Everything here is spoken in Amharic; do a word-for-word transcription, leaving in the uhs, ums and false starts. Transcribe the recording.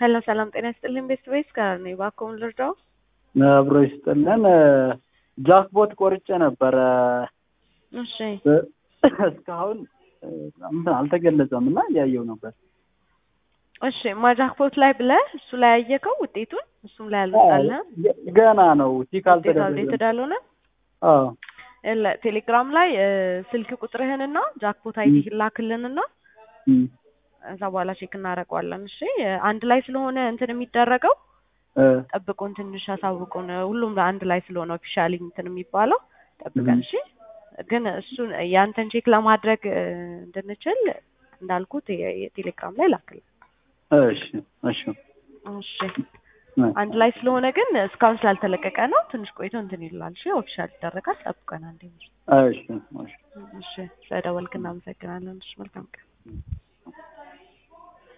ሄሎ ሰላም ጤና ይስጥልኝ ቤስት ቤስ ጋር ነኝ ባኮም ልርዳው አብሮ ይስጥልን ጃክቦት ቆርጬ ነበር እሺ እስካሁን እንትን አልተገለጸም እና ያየው ነበር እሺ ማጃክፖት ላይ ብለህ እሱ ላይ ያየከው ውጤቱን እሱም ላይ አልወጣልህም ገና ነው ቲካል ተደረገ ተደረገ አዎ እለ ቴሌግራም ላይ ስልክ ቁጥርህንና ጃክፖት አይዲ ላክልንና እዛ በኋላ ቼክ እናደርገዋለን እሺ አንድ ላይ ስለሆነ እንትን የሚደረገው ጠብቁን ትንሽ አሳውቁን ሁሉም አንድ ላይ ስለሆነ ኦፊሻሊ እንትን የሚባለው ጠብቀን እሺ ግን እሱን ያንተን ቼክ ለማድረግ እንድንችል እንዳልኩት የቴሌግራም ላይ ላክልን እሺ እሺ እሺ አንድ ላይ ስለሆነ ግን እስካሁን ስላልተለቀቀ ነው ትንሽ ቆይቶ እንትን ይላል እሺ ኦፊሻል ይደረጋል ጠብቀን አንዴ እሺ እሺ ስለደወልክ እናመሰግናለን እሺ መልካም ቀን